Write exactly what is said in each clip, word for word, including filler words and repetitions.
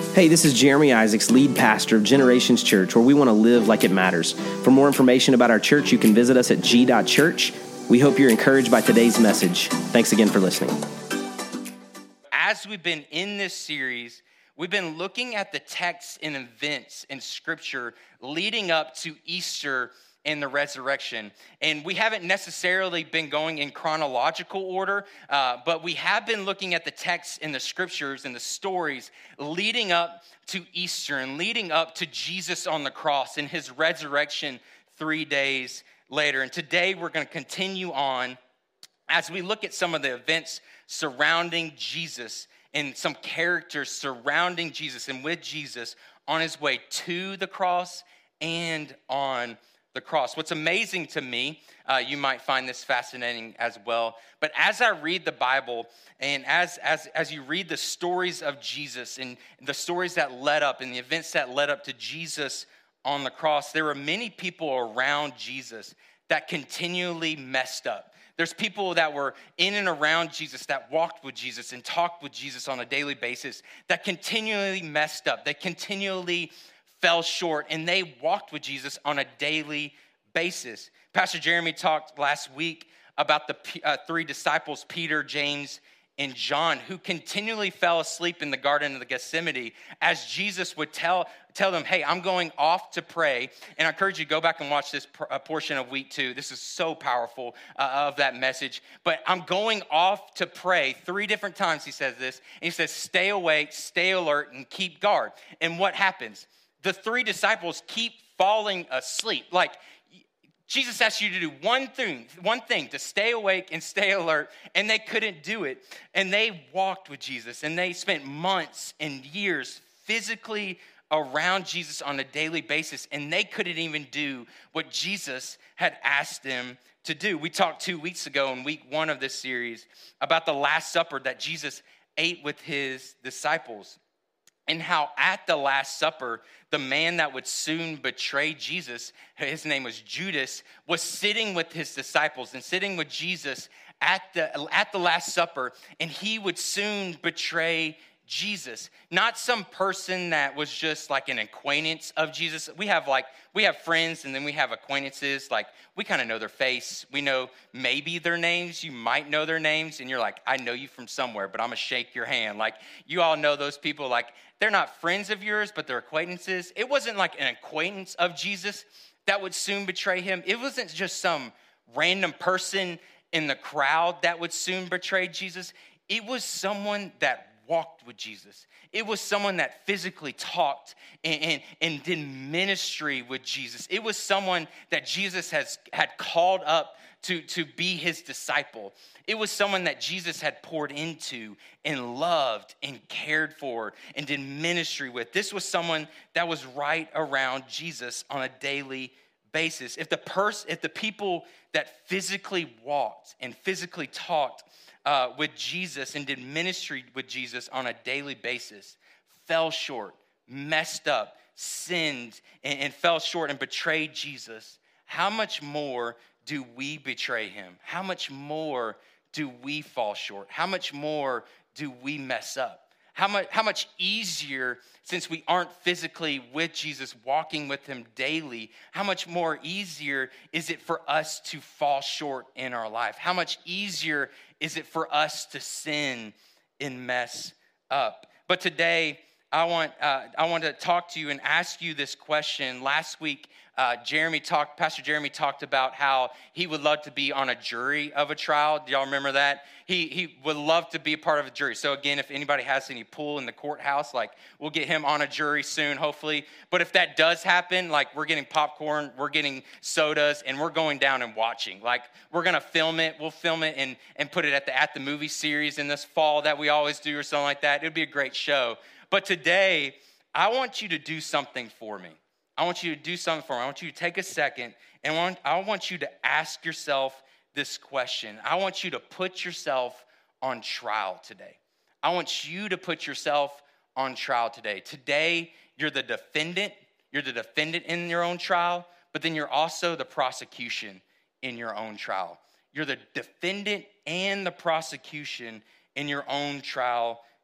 Hey, this is Jeremy Isaacs, lead pastor of Generations Church, where we want to live like it matters. For more information about our church, you can visit us at g dot church. We hope you're encouraged by today's message. Thanks again for listening. As we've been in this series, we've been looking at the texts and events in Scripture leading up to Easter and the resurrection. And we haven't necessarily been going in chronological order, uh, but we have been looking at the texts in the Scriptures and the stories leading up to Easter and leading up to Jesus on the cross and his resurrection three days later. And today we're going to continue on as we look at some of the events surrounding Jesus and some characters surrounding Jesus and with Jesus on his way to the cross and on the cross. What's amazing to me, uh, you might find this fascinating as well, but as I read the Bible and as, as, as you read the stories of Jesus and the stories that led up and the events that led up to Jesus on the cross, there were many people around Jesus that continually messed up. There's people that were in and around Jesus, that walked with Jesus and talked with Jesus on a daily basis, that continually messed up, that continually fell short, and they walked with Jesus on a daily basis. Pastor Jeremy talked last week about the uh, three disciples, Peter, James, and John, who continually fell asleep in the Garden of the Gethsemane as Jesus would tell, tell them, hey, I'm going off to pray. And I encourage you to go back and watch this uh, portion of week two. This is so powerful uh, of that message. But I'm going off to pray. Three different times he says this. And he says, stay awake, stay alert, and keep guard. And what happens? The three disciples keep falling asleep. Like, Jesus asked you to do one thing, one thing, to stay awake and stay alert, and they couldn't do it. And they walked with Jesus, and they spent months and years physically around Jesus on a daily basis, and they couldn't even do what Jesus had asked them to do. We talked two weeks ago in week one of this series about the Last Supper that Jesus ate with his disciples. And how at the Last Supper, the man that would soon betray Jesus, his name was Judas, was sitting with his disciples and sitting with Jesus at the, at the Last Supper, and he would soon betray Jesus. Not some person that was just like an acquaintance of Jesus. We have like, we have friends and then we have acquaintances. Like, we kind of know their face. We know maybe their names. You might know their names and you're like, I know you from somewhere, but I'm gonna shake your hand. Like, you all know those people. Like, they're not friends of yours, but they're acquaintances. It wasn't like an acquaintance of Jesus that would soon betray him. It wasn't just some random person in the crowd that would soon betray Jesus. It was someone that walked with Jesus. It was someone that physically talked and, and, and did ministry with Jesus. It was someone that Jesus has had called up to, to be his disciple. It was someone that Jesus had poured into and loved and cared for and did ministry with. This was someone that was right around Jesus on a daily basis. If the pers- if the people that physically walked and physically talked Uh, with Jesus and did ministry with Jesus on a daily basis, fell short, messed up, sinned, and, and fell short and betrayed Jesus, how much more do we betray him? How much more do we fall short? How much more do we mess up? How much, how much easier, since we aren't physically with Jesus, walking with him daily, how much more easier is it for us to fall short in our life? How much easier is it for us to sin and mess up? But today, I want uh, I want to talk to you and ask you this question. Last week, uh, Jeremy talked. Pastor Jeremy talked about how he would love to be on a jury of a trial. Do y'all remember that? He he would love to be a part of a jury. So again, if anybody has any pull in the courthouse, like, we'll get him on a jury soon, hopefully. But if that does happen, like, we're getting popcorn, we're getting sodas, and we're going down and watching. Like, we're gonna film it. We'll film it and and put it at the at the movie series in this fall that we always do, or something like that. It'd be a great show. But today, I want you to do something for me. I want you to do something for me. I want you to take a second, and want, I want you to ask yourself this question. I want you to put yourself on trial today. I want you to put yourself on trial today. Today, you're the defendant. You're the defendant in your own trial, but then you're also the prosecution in your own trial. You're the defendant and the prosecution in your own trial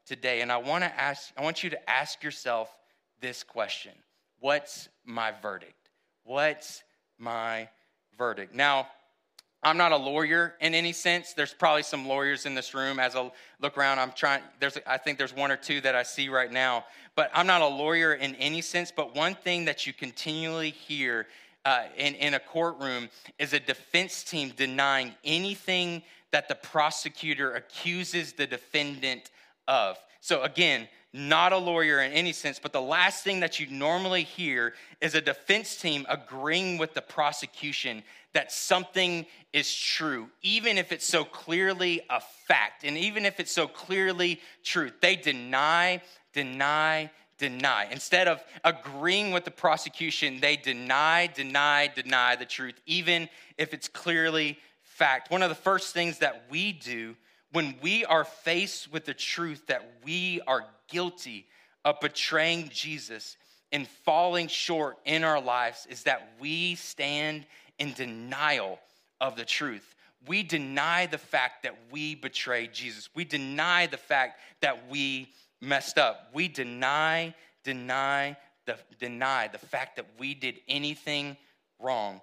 today. And I want to ask, I want you to ask yourself this question. What's my verdict? What's my verdict? Now, I'm not a lawyer in any sense. There's probably some lawyers in this room. As I look around, I'm trying, there's, I think there's one or two that I see right now. But I'm not a lawyer in any sense. But one thing that you continually hear uh, in, in a courtroom is a defense team denying anything that the prosecutor accuses the defendant of. So again, not a lawyer in any sense, but the last thing that you normally hear is a defense team agreeing with the prosecution that something is true, even if it's so clearly a fact, and even if it's so clearly true. They deny, deny, deny. Instead of agreeing with the prosecution, they deny, deny, deny the truth, even if it's clearly fact. One of the first things that we do when we are faced with the truth that we are guilty of betraying Jesus and falling short in our lives is that we stand in denial of the truth. We deny the fact that we betrayed Jesus. We deny the fact that we messed up. We deny, deny, the, deny the fact that we did anything wrong.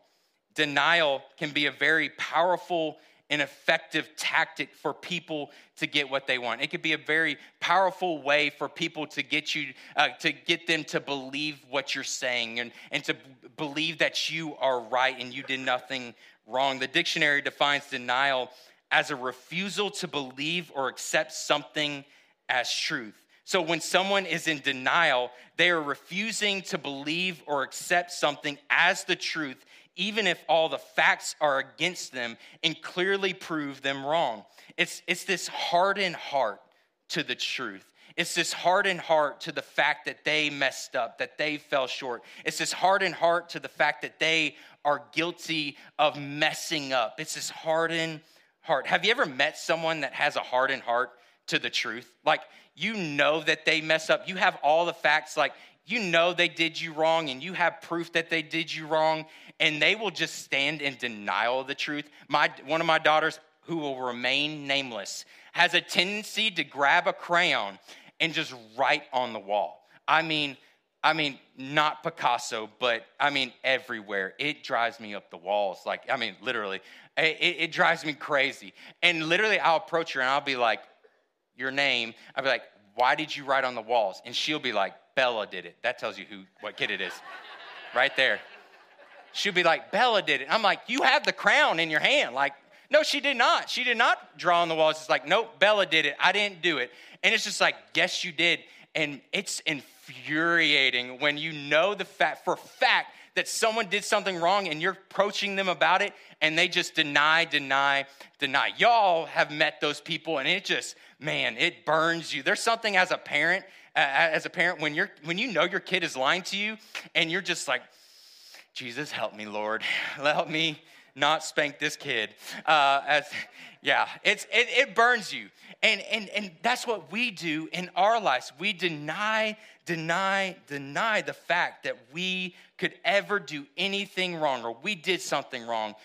Denial can be a very powerful and effective tactic for people to get what they want. It could be a very powerful way for people to get you, uh, to get them to believe what you're saying and, and to b- believe that you are right and you did nothing wrong. The dictionary defines denial as a refusal to believe or accept something as truth. So when someone is in denial, they are refusing to believe or accept something as the truth, even if all the facts are against them and clearly prove them wrong. It's, it's this hardened heart to the truth. It's this hardened heart to the fact that they messed up, that they fell short. It's this hardened heart to the fact that they are guilty of messing up. It's this hardened heart. Have you ever met someone that has a hardened heart to the truth? Like, you know that they mess up. You have all the facts, like, you know they did you wrong and you have proof that they did you wrong, and they will just stand in denial of the truth. My one of my daughters, who will remain nameless, has a tendency to grab a crayon and just write on the wall. I mean, I mean, not Picasso, but I mean everywhere. It drives me up the walls. Like, I mean, literally, it, it drives me crazy. And literally, I'll approach her and I'll be like, your name. I'll be like, why did you write on the walls? And she'll be like, Bella did it. That tells you who, what kid it is. Right there. She'll be like, Bella did it. I'm like, you have the crown in your hand. Like, no, she did not. She did not draw on the walls. It's like, nope, Bella did it. I didn't do it. And it's just like, yes, you did. And it's infuriating when you know the fact, for fact, that someone did something wrong and you're approaching them about it and they just deny, deny, deny. Y'all have met those people and it just, man, it burns you. There's something as a parent, uh, as a parent, when you're when you know your kid is lying to you and you're just like, Jesus, help me, Lord. Help me not spank this kid. Uh, as yeah, it's it, it burns you. And, and, and that's what we do in our lives. We deny, deny, deny the fact that we could ever do anything wrong or we did something wrong.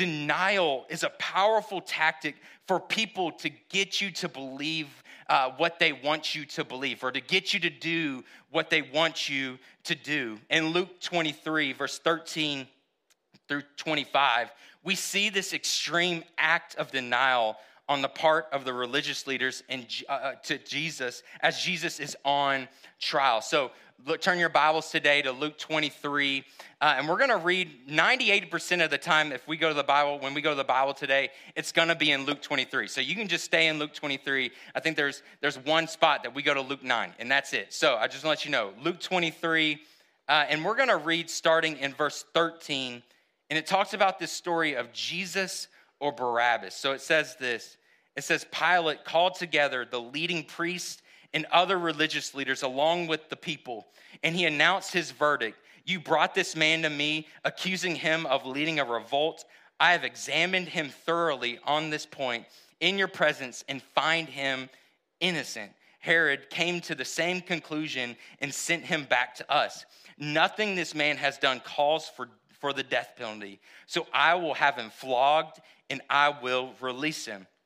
Denial is a powerful tactic for people to get you to believe uh, what they want you to believe or to get you to do what they want you to do. In Luke twenty-three, verse thirteen through twenty-five, we see this extreme act of denial on the part of the religious leaders and uh, to Jesus as Jesus is on trial. So look, turn your Bibles today to Luke twenty-three, uh, and we're going to read ninety-eight percent of the time if we go to the Bible, when we go to the Bible today, it's going to be in Luke twenty-three. So you can just stay in Luke twenty-three. I think there's there's one spot that we go to Luke nine, and that's it. So I just want to let you know, Luke twenty-three, uh, and we're going to read starting in verse thirteen, and it talks about this story of Jesus or Barabbas. So it says this. It says, Pilate called together the leading priests and other religious leaders along with the people, and he announced his verdict. You brought this man to me, accusing him of leading a revolt. I have examined him thoroughly on this point in your presence and find him innocent. Herod came to the same conclusion and sent him back to us. Nothing this man has done calls for, for the death penalty, so I will have him flogged and I will release him.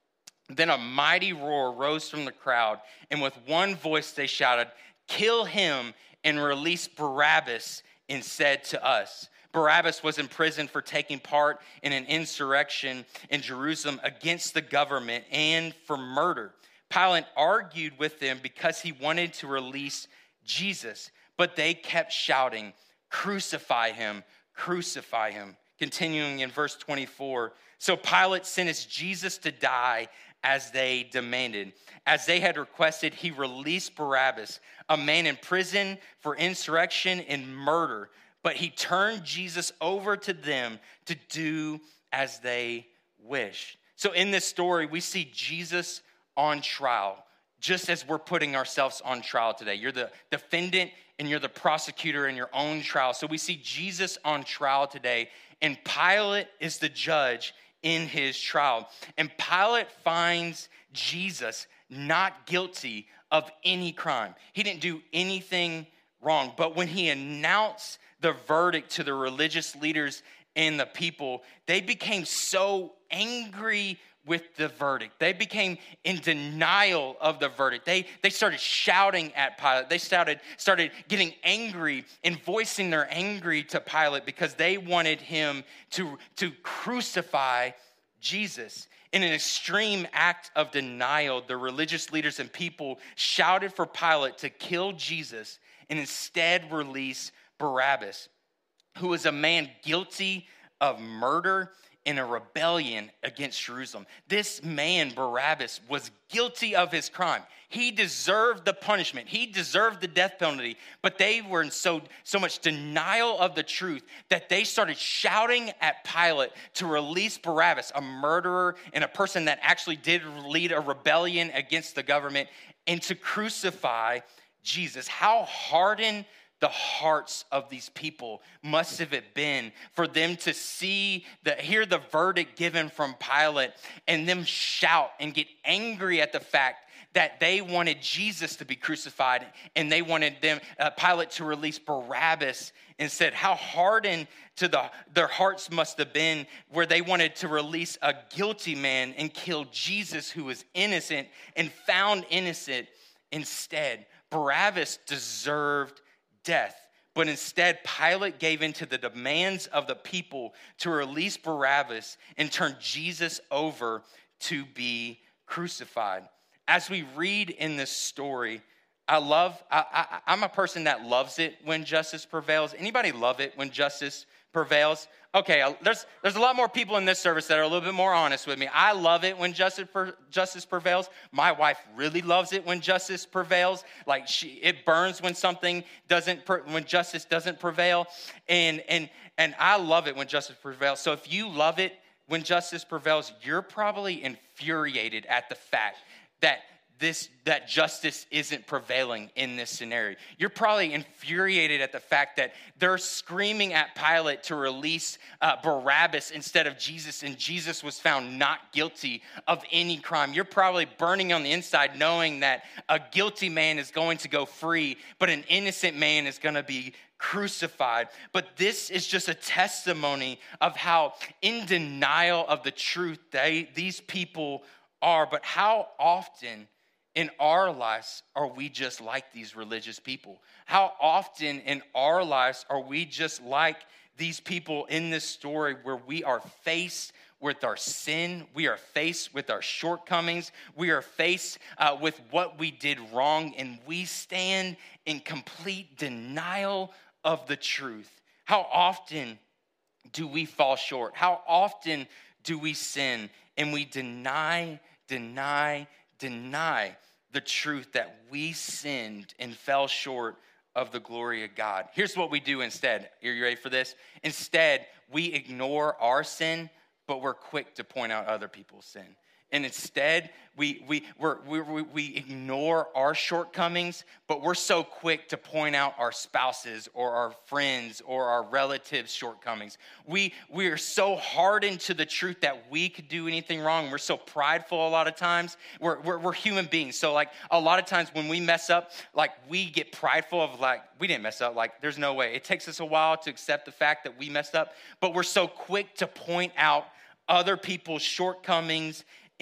Then a mighty roar rose from the crowd, and with one voice they shouted, "Kill him and release Barabbas instead to us." Barabbas was imprisoned for taking part in an insurrection in Jerusalem against the government and for murder. Pilate argued with them because he wanted to release Jesus, but they kept shouting, "Crucify him, crucify him." Continuing in verse twenty-four, so Pilate sentenced Jesus to die as they demanded. As they had requested, he released Barabbas, a man in prison for insurrection and murder, but he turned Jesus over to them to do as they wished. So in this story, we see Jesus on trial, just as we're putting ourselves on trial today. You're the defendant and you're the prosecutor in your own trial. So we see Jesus on trial today, and Pilate is the judge in his trial. And Pilate finds Jesus not guilty of any crime. He didn't do anything wrong. But when he announced the verdict to the religious leaders and the people, they became so angry with the verdict. They became in denial of the verdict. They, they started shouting at Pilate. They started, started getting angry and voicing their anger to Pilate because they wanted him to, to crucify Jesus. In an extreme act of denial, the religious leaders and people shouted for Pilate to kill Jesus and instead release Barabbas, who was a man guilty of murder in a rebellion against Jerusalem. This man, Barabbas, was guilty of his crime. He deserved the punishment. He deserved the death penalty, but they were in so, so much denial of the truth that they started shouting at Pilate to release Barabbas, a murderer and a person that actually did lead a rebellion against the government, and to crucify Jesus. How hardened the hearts of these people must have it been for them to see, the, hear the verdict given from Pilate and them shout and get angry at the fact that they wanted Jesus to be crucified and they wanted them, uh, Pilate to release Barabbas instead. How hardened to the, their hearts must have been where they wanted to release a guilty man and kill Jesus who was innocent and found innocent instead. Barabbas deserved death, but instead Pilate gave in to the demands of the people to release Barabbas and turn Jesus over to be crucified. As we read in this story, I love, I, I, I'm a person that loves it when justice prevails. Anybody love it when justice prevails? Okay, there's there's a lot more people in this service that are a little bit more honest with me. I love it when justice justice prevails. My wife really loves it when justice prevails. Like she, it burns when something doesn't, when justice doesn't prevail, and and and I love it when justice prevails. So if you love it when justice prevails, you're probably infuriated at the fact that this that justice isn't prevailing in this scenario. You're probably infuriated at the fact that they're screaming at Pilate to release uh, Barabbas instead of Jesus, and Jesus was found not guilty of any crime. You're probably burning on the inside knowing that a guilty man is going to go free, but an innocent man is going to be crucified. But this is just a testimony of how in denial of the truth they, these people are. But how often in our lives are we just like these religious people? How often in our lives are we just like these people in this story where we are faced with our sin, we are faced with our shortcomings, we are faced uh, with what we did wrong, and we stand in complete denial of the truth? How often do we fall short? How often do we sin and we deny, deny, deny the truth that we sinned and fell short of the glory of God? Here's what we do instead. Are you ready for this? Instead, we ignore our sin, but we're quick to point out other people's sin. And instead, we we we're, we we ignore our shortcomings, but we're so quick to point out our spouses or our friends or our relatives' shortcomings. We we are so hardened to the truth that we could do anything wrong. We're so prideful a lot of times. We're, we're we're human beings. So like a lot of times when we mess up, like we get prideful of like, we didn't mess up. Like there's no way. It takes us a while to accept the fact that we messed up, but we're so quick to point out other people's shortcomings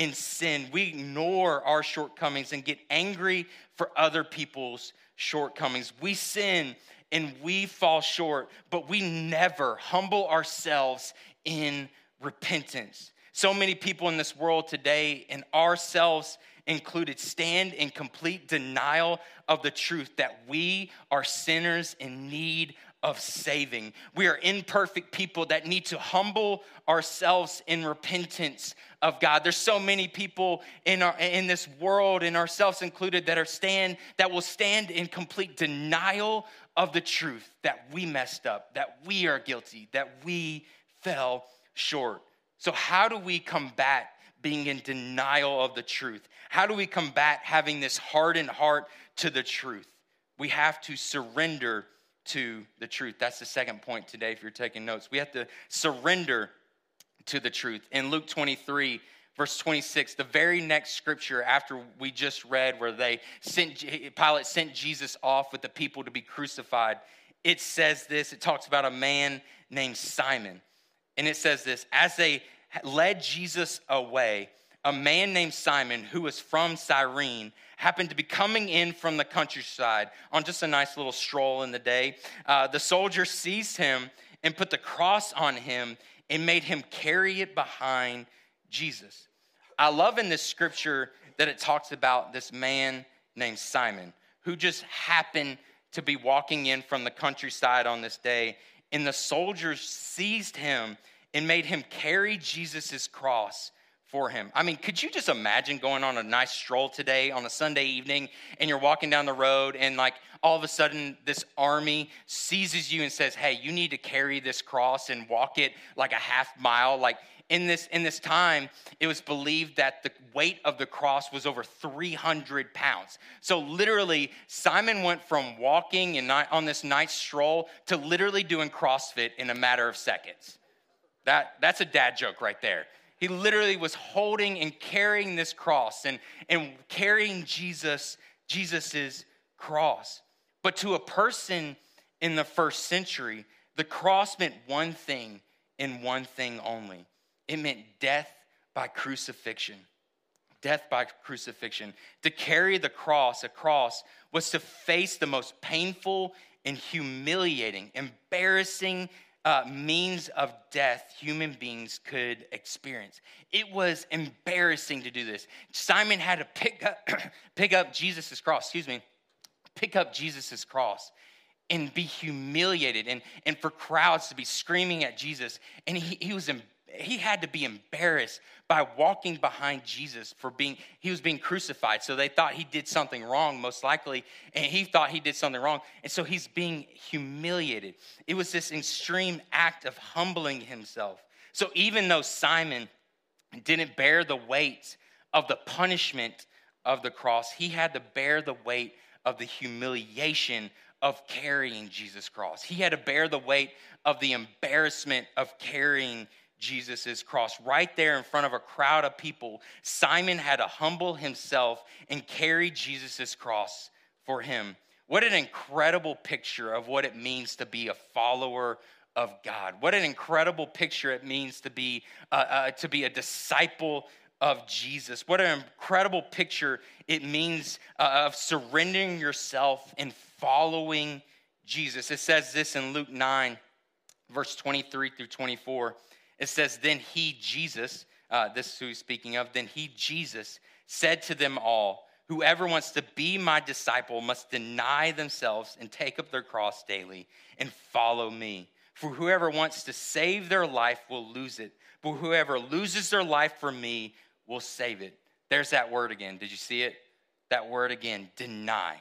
in sin. We ignore our shortcomings and get angry for other people's shortcomings. We sin and we fall short, but we never humble ourselves in repentance. So many people in this world today, and ourselves included, stand in complete denial of the truth that we are sinners in need of saving. We are imperfect people that need to humble ourselves in repentance of God. There's so many people in our in this world, and ourselves included, that are stand that will stand in complete denial of the truth that we messed up, that we are guilty, that we fell short. So how do we combat being in denial of the truth? How do we combat having this hardened heart to the truth? We have to surrender to the truth. That's the second point today if you're taking notes. We have to surrender to the truth. In Luke twenty-three, verse twenty-six, the very next scripture after we just read, where they sent Pilate sent Jesus off with the people to be crucified, it says this. It talks about a man named Simon. And it says this: as they led Jesus away, a man named Simon, who was from Cyrene, happened to be coming in from the countryside on just a nice little stroll in the day. Uh, the soldiers seized him and put the cross on him and made him carry it behind Jesus. I love in this scripture that it talks about this man named Simon, who just happened to be walking in from the countryside on this day, and the soldiers seized him and made him carry Jesus' cross for him. I mean, could you just imagine going on a nice stroll today on a Sunday evening, and you're walking down the road, and like all of a sudden this army seizes you and says, hey, you need to carry this cross and walk it like a half mile. Like in this in this time, it was believed that the weight of the cross was over three hundred pounds. So literally, Simon went from walking and on this nice stroll to literally doing CrossFit in a matter of seconds. That that's a dad joke right there. He literally was holding and carrying this cross and, and carrying Jesus, Jesus's cross. But to a person in the first century, the cross meant one thing and one thing only. It meant death by crucifixion. Death by crucifixion. To carry the cross, a cross, was to face the most painful and humiliating, embarrassing Uh, means of death human beings could experience. It was embarrassing to do this. Simon had to pick up, pick up Jesus' cross, excuse me, pick up Jesus' cross and be humiliated, and, and for crowds to be screaming at Jesus. And he, he was em- he had to be embarrassed by walking behind Jesus for being, he was being crucified. So they thought he did something wrong, most likely, and he thought he did something wrong. And so he's being humiliated. It was this extreme act of humbling himself. So even though Simon didn't bear the weight of the punishment of the cross, he had to bear the weight of the humiliation of carrying Jesus' cross. He had to bear the weight of the embarrassment of carrying Jesus' cross. Right there in front of a crowd of people, Simon had to humble himself and carry Jesus' cross for him. What an incredible picture of what it means to be a follower of God. What an incredible picture it means to be uh, uh, to be a disciple of Jesus. What an incredible picture it means uh, of surrendering yourself and following Jesus. It says this in Luke nine, verse twenty-three through twenty-four. It says, then he, Jesus, uh, this is who he's speaking of, then he, Jesus, said to them all, whoever wants to be my disciple must deny themselves and take up their cross daily and follow me. For whoever wants to save their life will lose it, but whoever loses their life for me will save it. There's that word again. Did you see it? That word again, deny,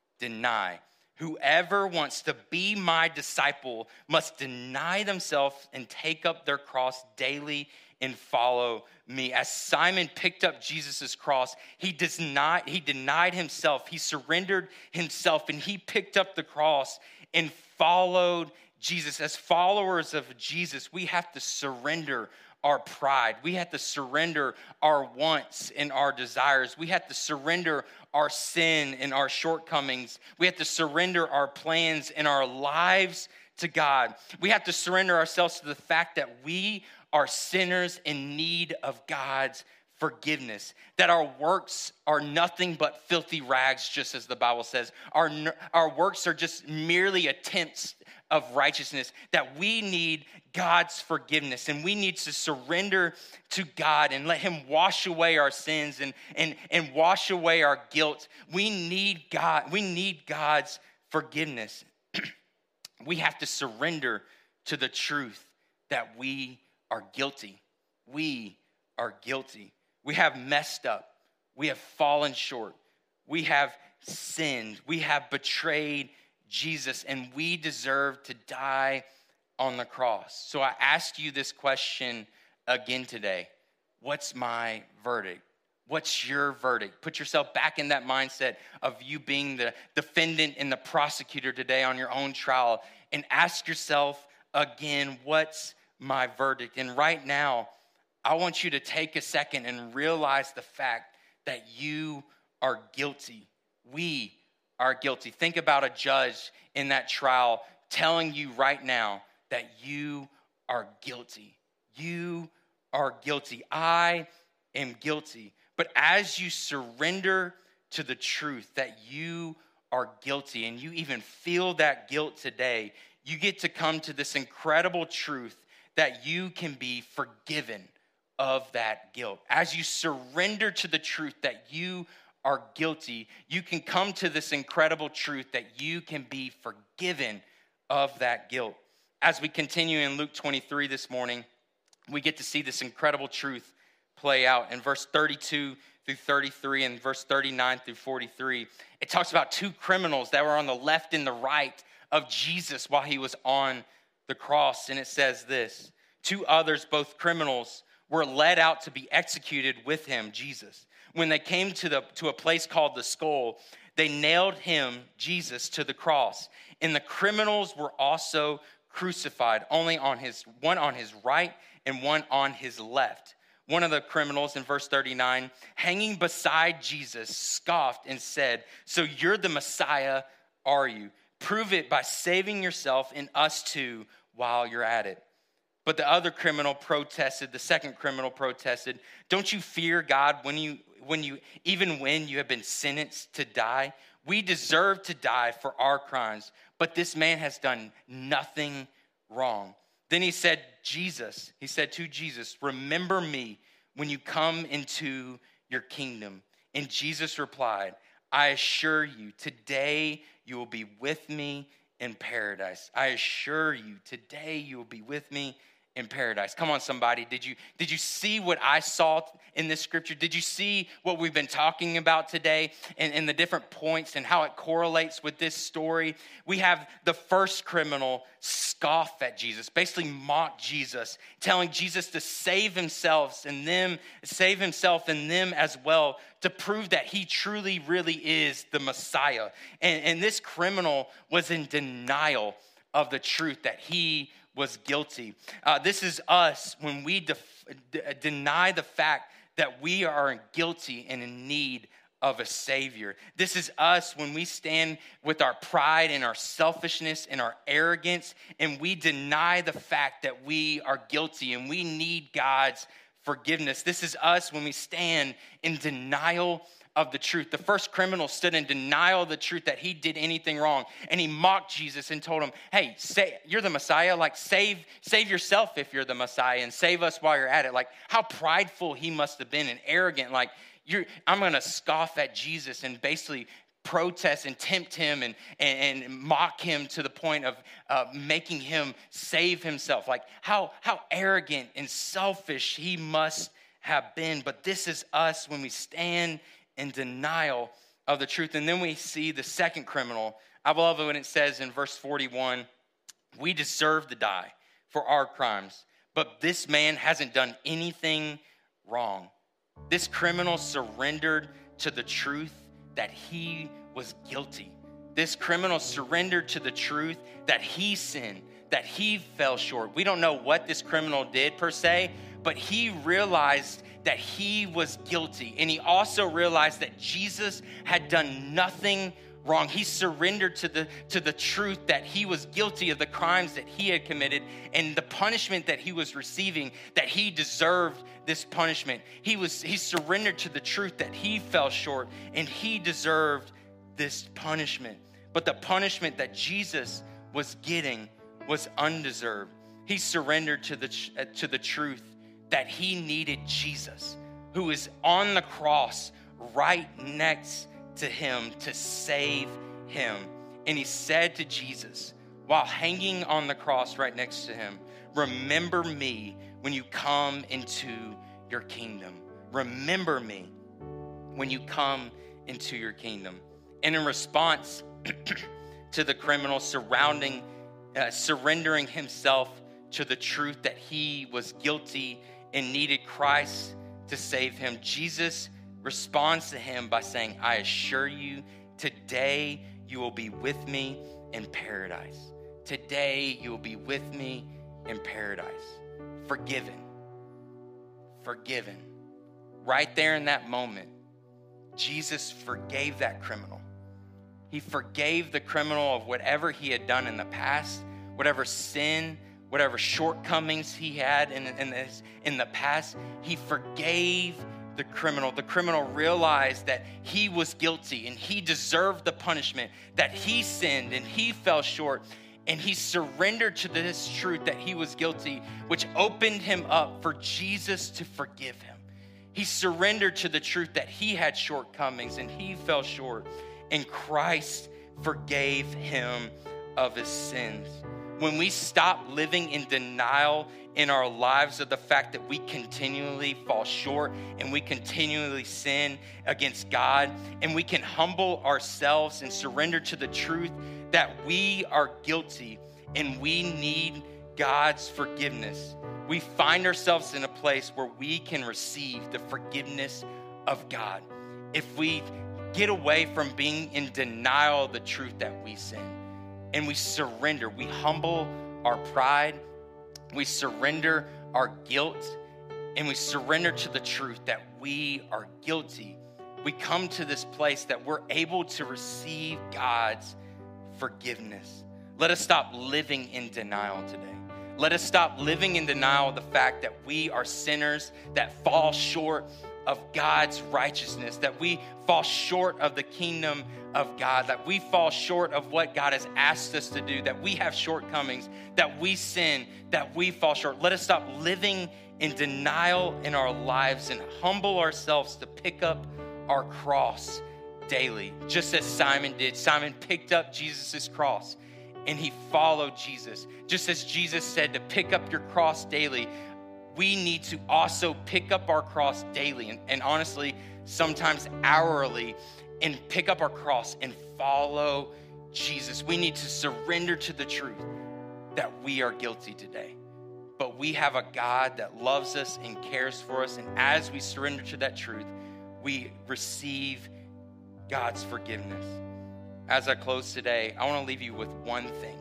deny. Whoever wants to be my disciple must deny themselves and take up their cross daily and follow me. As Simon picked up Jesus' cross, he does not, he denied himself. He surrendered himself and he picked up the cross and followed Jesus. As followers of Jesus, we have to surrender our pride. We have to surrender our wants and our desires. We have to surrender our sin and our shortcomings. We have to surrender our plans and our lives to God. We have to surrender ourselves to the fact that we are sinners in need of God's forgiveness, that our works are nothing but filthy rags, just as the Bible says. Our, our works are just merely attempts of righteousness, that we need God's forgiveness and we need to surrender to God and let him wash away our sins and, and, and wash away our guilt. We need God. We need God's forgiveness. We have to surrender to the truth that we are guilty. We are guilty. We have messed up. We have fallen short. We have sinned. We have betrayed Jesus, and we deserve to die on the cross. So I ask you this question again today. What's my verdict? What's your verdict? Put yourself back in that mindset of you being the defendant and the prosecutor today on your own trial, and ask yourself again, what's my verdict? And right now, I want you to take a second and realize the fact that you are guilty. We are guilty. Think about a judge in that trial telling you right now that you are guilty. You are guilty. I am guilty. But as you surrender to the truth that you are guilty, and you even feel that guilt today, you get to come to this incredible truth that you can be forgiven of that guilt. As you surrender to the truth that you are guilty, you can come to this incredible truth that you can be forgiven of that guilt. As we continue in Luke twenty-three this morning, we get to see this incredible truth play out. In verse thirty-two through thirty-three and verse thirty-nine through forty-three, it talks about two criminals that were on the left and the right of Jesus while he was on the cross. And it says this: two others, both criminals, were led out to be executed with him, Jesus. When they came to the to a place called the Skull, they nailed him, Jesus, to the cross. And the criminals were also crucified, only on his one on his right and one on his left. One of the criminals, in verse thirty-nine, hanging beside Jesus, scoffed and said, "So you're the Messiah, are you? Prove it by saving yourself and us too while you're at it." But the other criminal protested, the second criminal protested, "Don't you fear God when you when you even when you have been sentenced to die? We deserve to die for our crimes, but this man has done nothing wrong." Then he said, Jesus, he said to Jesus, "Remember me when you come into your kingdom." And Jesus replied, "I assure you, today you will be with me in paradise. I assure you, today you will be with me in paradise." Come on, somebody. Did you, did you see what I saw in this scripture? Did you see what we've been talking about today and, and the different points and how it correlates with this story? We have the first criminal scoff at Jesus, basically mock Jesus, telling Jesus to save himself and them, save himself and them as well, to prove that he truly, really is the Messiah. And, and this criminal was in denial of the truth that he was guilty. Uh, this is us when we def- d- deny the fact that we are guilty and in need of a Savior. This is us when we stand with our pride and our selfishness and our arrogance, and we deny the fact that we are guilty and we need God's forgiveness. This is us when we stand in denial of the truth. The first criminal stood in denial of the truth that he did anything wrong, and he mocked Jesus and told him, "Hey, say you're the Messiah. Like save, save yourself if you're the Messiah, and save us while you're at it." Like how prideful he must have been and arrogant. Like you're, I'm going to scoff at Jesus and basically protest and tempt him and, and, and mock him to the point of uh, making him save himself. Like how how arrogant and selfish he must have been. But this is us when we stand in denial of the truth. And then we see the second criminal. I love it when it says in verse forty-one, "We deserve to die for our crimes, but this man hasn't done anything wrong." This criminal surrendered to the truth that he was guilty. This criminal surrendered to the truth that he sinned, that he fell short. We don't know what this criminal did per se, but he realized that he was guilty. And he also realized that Jesus had done nothing wrong. He surrendered to the, to the truth that he was guilty of the crimes that he had committed and the punishment that he was receiving, that he deserved this punishment. He was he surrendered to the truth that he fell short and he deserved this punishment. But the punishment that Jesus was getting was undeserved. He surrendered to the, to the truth that he needed Jesus, who is on the cross right next to him to save him. And he said to Jesus, while hanging on the cross right next to him, remember me when you come into your kingdom. Remember me when you come into your kingdom. And in response to the criminal surrounding, uh, surrendering himself to the truth that he was guilty and needed Christ to save him, Jesus responds to him by saying, I assure you, today you will be with me in paradise. Today you will be with me in paradise. Forgiven. Forgiven. Right there in that moment, Jesus forgave that criminal. He forgave the criminal of whatever he had done in the past, whatever sin, whatever shortcomings he had in, in, this, in the past. He forgave the criminal. The criminal realized that he was guilty and he deserved the punishment, that he sinned and he fell short. And he surrendered to this truth that he was guilty, which opened him up for Jesus to forgive him. He surrendered to the truth that he had shortcomings and he fell short, and Christ forgave him of his sins. When we stop living in denial in our lives of the fact that we continually fall short and we continually sin against God, and we can humble ourselves and surrender to the truth that we are guilty and we need God's forgiveness, we find ourselves in a place where we can receive the forgiveness of God. If we get away from being in denial of the truth that we sin, and we surrender, we humble our pride, we surrender our guilt, and we surrender to the truth that we are guilty, we come to this place that we're able to receive God's forgiveness. Let us stop living in denial today. Let us stop living in denial of the fact that we are sinners that fall short of God's righteousness, that we fall short of the kingdom of God, that we fall short of what God has asked us to do, that we have shortcomings, that we sin, that we fall short. Let us stop living in denial in our lives and humble ourselves to pick up our cross daily, just as Simon did. Simon picked up Jesus' cross and he followed Jesus. Just as Jesus said to pick up your cross daily, we need to also pick up our cross daily and, and honestly, sometimes hourly, and pick up our cross and follow Jesus. We need to surrender to the truth that we are guilty today. But we have a God that loves us and cares for us. And as we surrender to that truth, we receive God's forgiveness. As I close today, I want to leave you with one thing.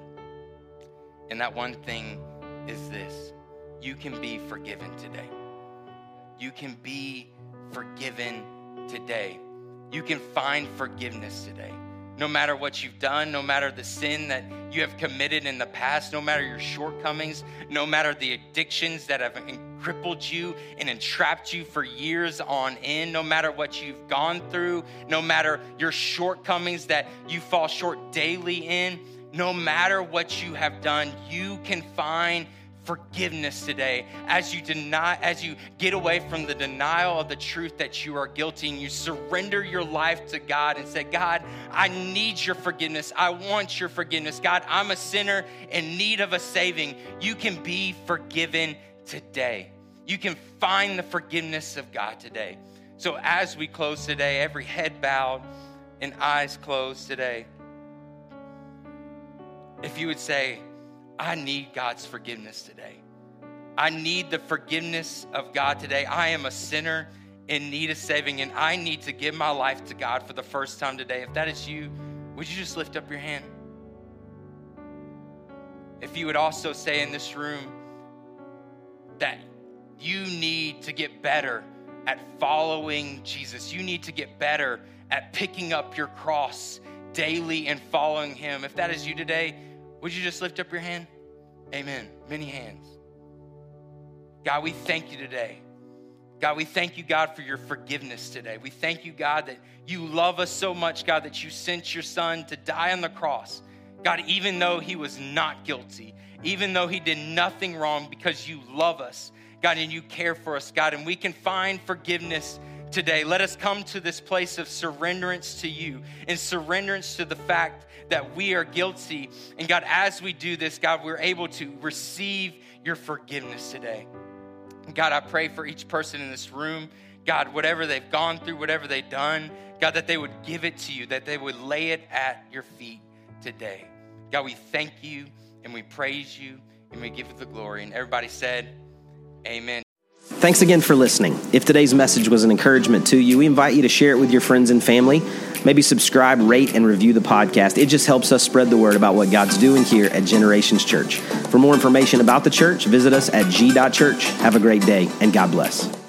And that one thing is this. You can be forgiven today. You can be forgiven today. You can find forgiveness today. No matter what you've done, no matter the sin that you have committed in the past, no matter your shortcomings, no matter the addictions that have crippled you and entrapped you for years on end, no matter what you've gone through, no matter your shortcomings that you fall short daily in, no matter what you have done, you can find forgiveness today as you deny, as you get away from the denial of the truth that you are guilty and you surrender your life to God and say, God, I need your forgiveness. I want your forgiveness. God, I'm a sinner in need of a saving. You can be forgiven today. You can find the forgiveness of God today. So as we close today, every head bowed and eyes closed today, if you would say, I need God's forgiveness today. I need the forgiveness of God today. I am a sinner in need of saving, and I need to give my life to God for the first time today. If that is you, would you just lift up your hand? If you would also say in this room that you need to get better at following Jesus. You need to get better at picking up your cross daily and following him. If that is you today, would you just lift up your hand? Amen. Many hands. God, we thank you today. God, we thank you, God, for your forgiveness today. We thank you, God, that you love us so much, God, that you sent your son to die on the cross. God, even though he was not guilty, even though he did nothing wrong, because you love us, God, and you care for us, God, and we can find forgiveness today. Let us come to this place of surrenderance to you and surrenderance to the fact that we are guilty. And God, as we do this, God, we're able to receive your forgiveness today. God, I pray for each person in this room, God, whatever they've gone through, whatever they've done, God, that they would give it to you, that they would lay it at your feet today. God, we thank you and we praise you and we give you the glory. And everybody said, amen. Thanks again for listening. If today's message was an encouragement to you, we invite you to share it with your friends and family. Maybe subscribe, rate, and review the podcast. It just helps us spread the word about what God's doing here at Generations Church. For more information about the church, visit us at g dot church. Have a great day, and God bless.